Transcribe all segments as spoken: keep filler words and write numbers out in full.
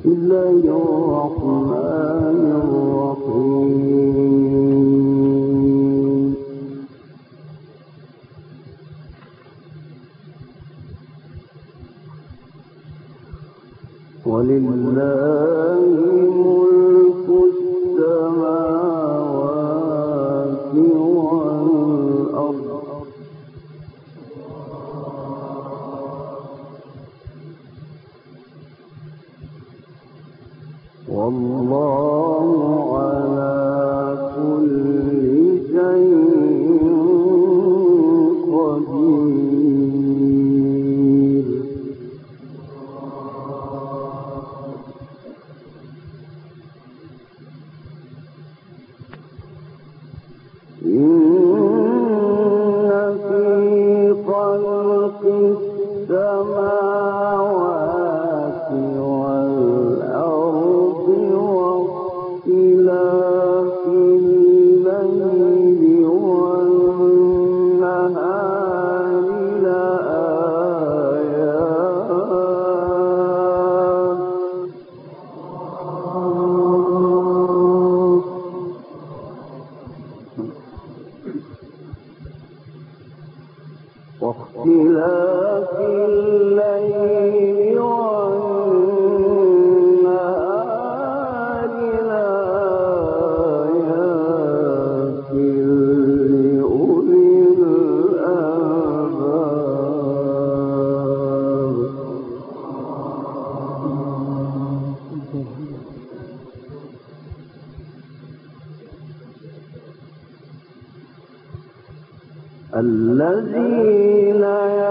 الذين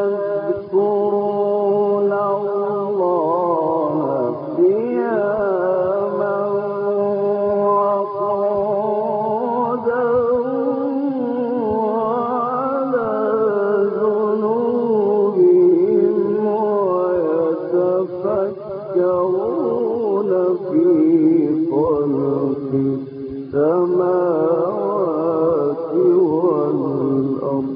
يذكرون الله قياما وقعودا وعلى جنوبهم ويتفكرون في خلق السماوات والأرض.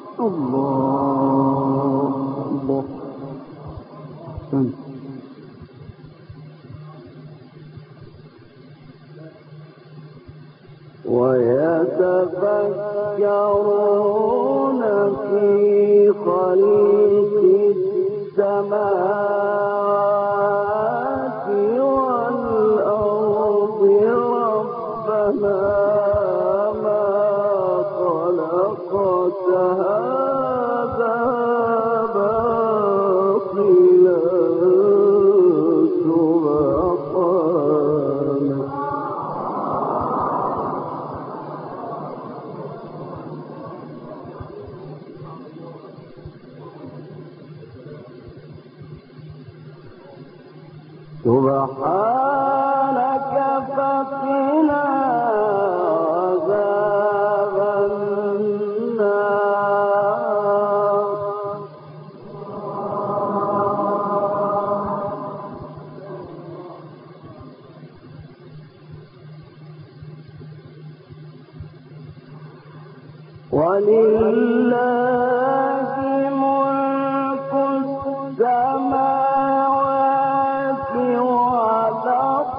الله الله ويتفكرون في خلق السماوات والأرض ربنا ما خلقت هذا باطلا سبحانك سبحانك فقنا عذاب النار. ولله ملك السماوات والأرض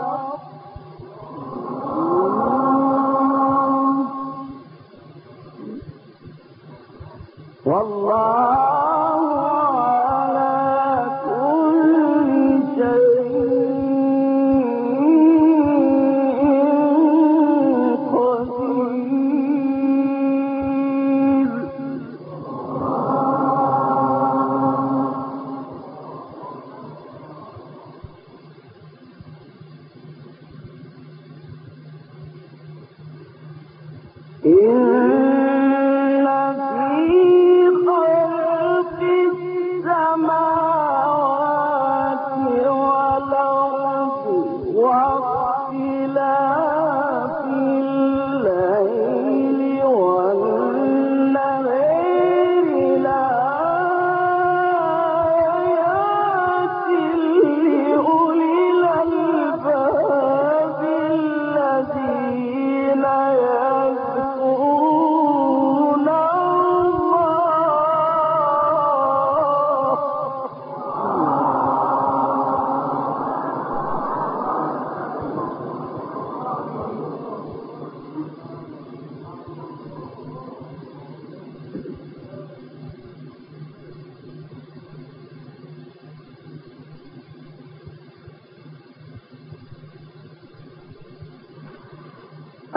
والله على كل شيء قدير. إن في خلق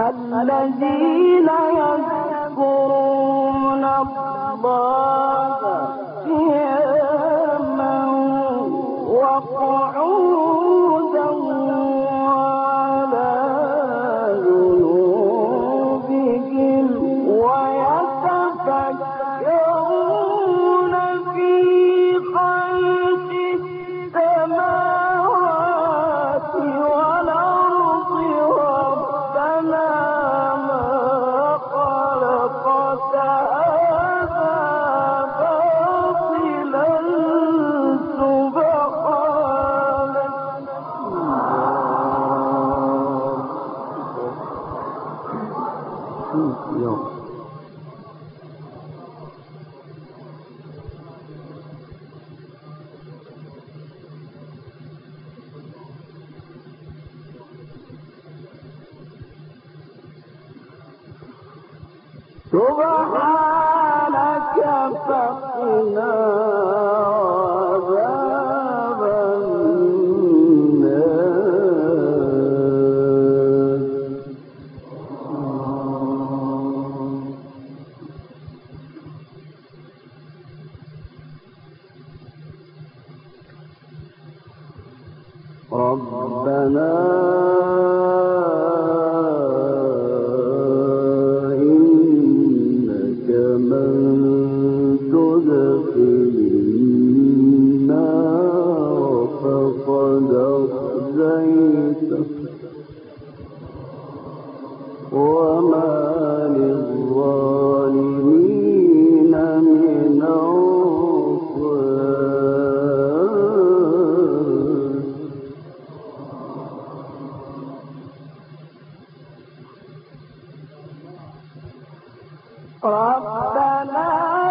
الذين يذكرون الله قياما وقعودا وعلى جنوبهم ويتفكرون في خلق السماوات والأرض ربنا ما خلقت هذا باطلا سبحانك. سبحانك فقنا عذاب النار. ربنا وما للظالمين من أنصار. ربنا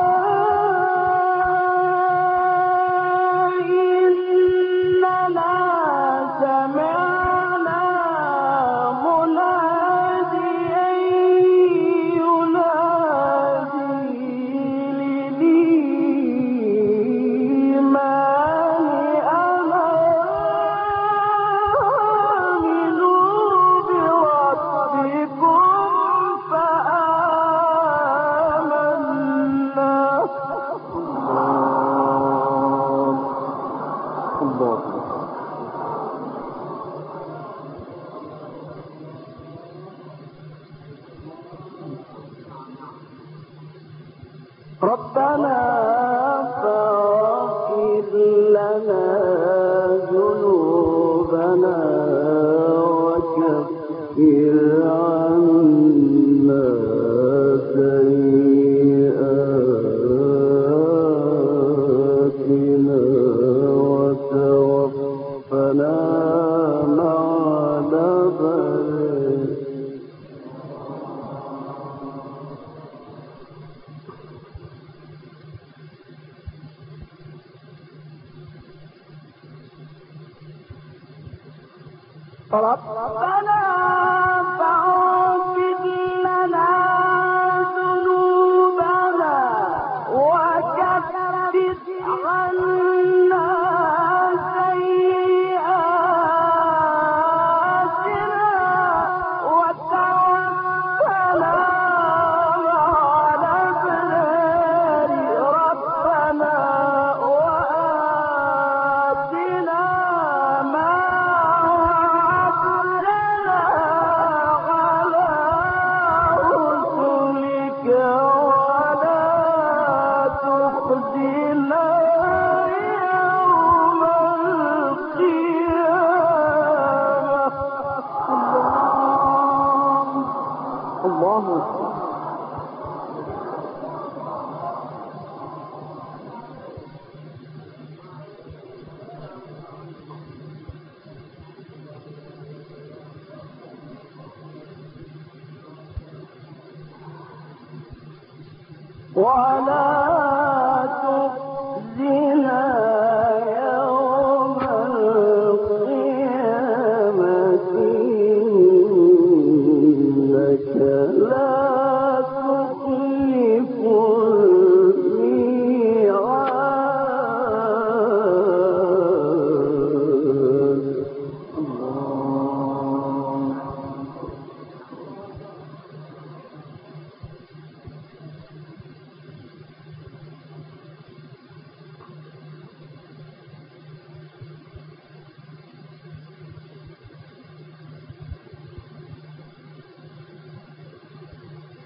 ربنا فاغفر لنا ذنوبنا وكفر عنا سيئاتنا وتوفنا مع الأبرار. ربنا فاغفر لنا ذنوبنا وكفر عنا سيئاتنا وتوفنا مع الأبرار. ربنا وآتنا ما ولا تخزنا يوم القيامة إنك لا تخلف الميعاد.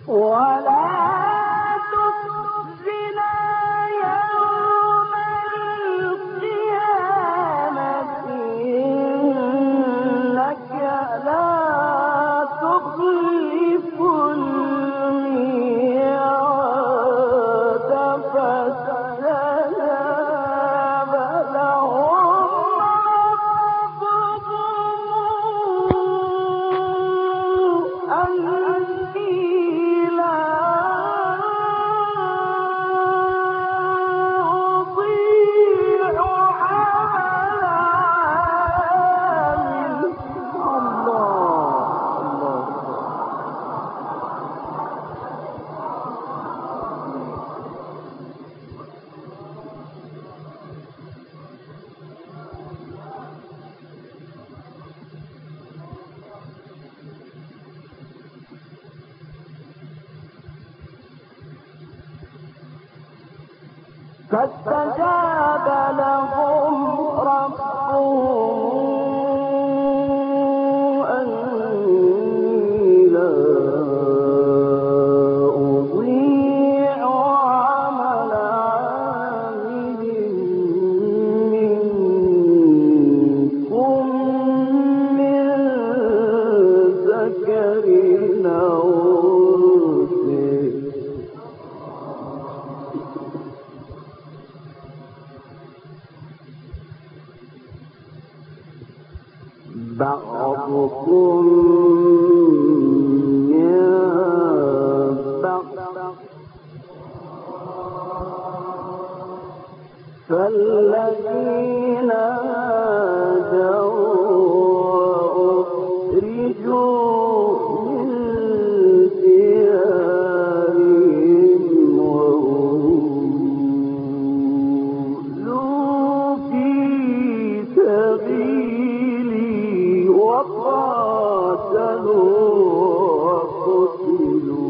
فاستجاب لهم ربهم أني لا أضيع عمل عامل منكم من ذكر أو بعضكم من بعض فالذين هاجروا وأخرجوا من ديارهم وأوذوا في سبيلي وقاتلوا وقتلوا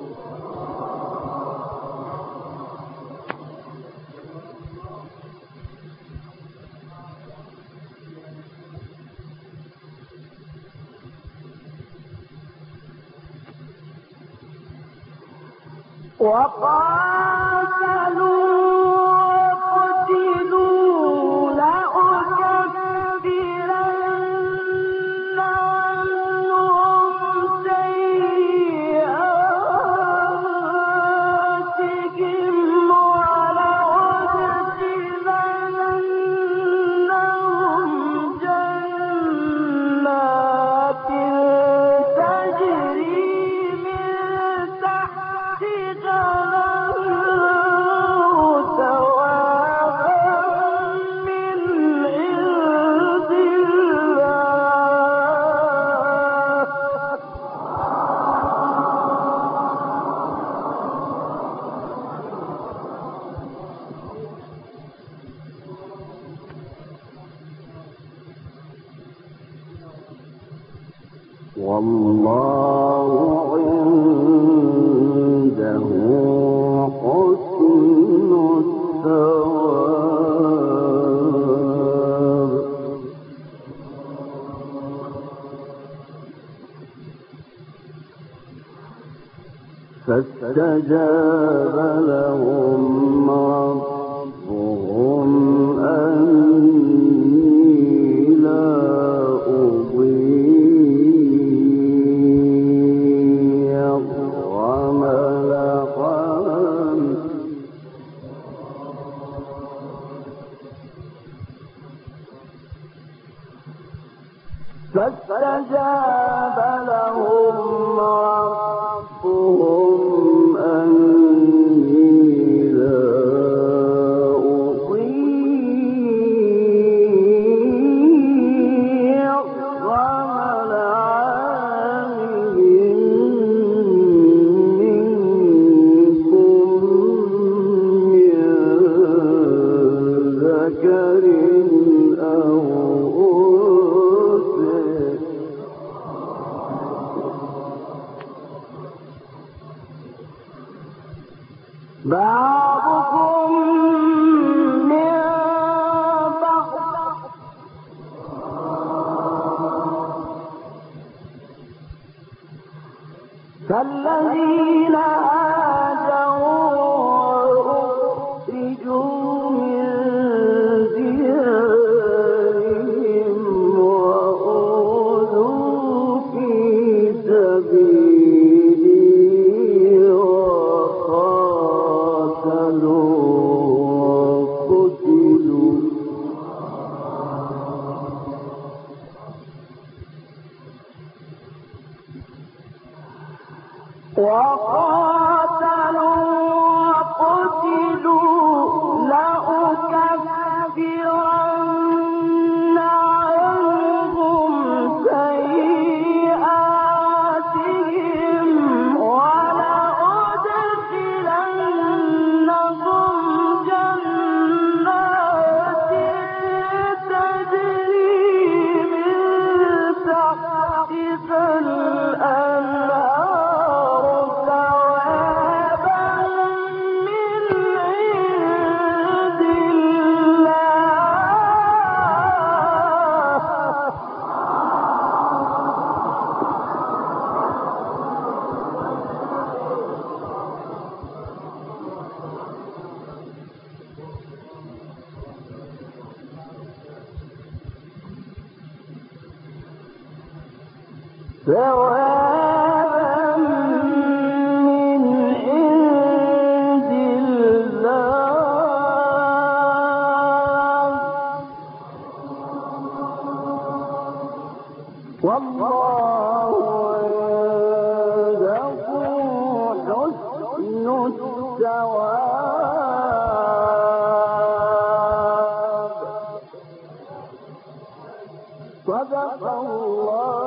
وقاتلوا وقتلوا لأكفرن عنهم سيئاتهم ولأدخلنهم جنات تجري والله عنده حسن الثواب فاستجاب لهم ربهم أني لا أضيع عمل عامل فاستجاب لهم ربهم أني لا أضيع عمل عامل منكم من ذكر أو بعضكم من بعض فالذين وقتلوا وقاتلوا وقتلوا لأكفرن عنهم سيئاتهم ولأدخلنهم جنات تجري من تحتها الأنهار ثوابا من عند ثوابا من عند الله والله عنده حسن الثواب صدق الله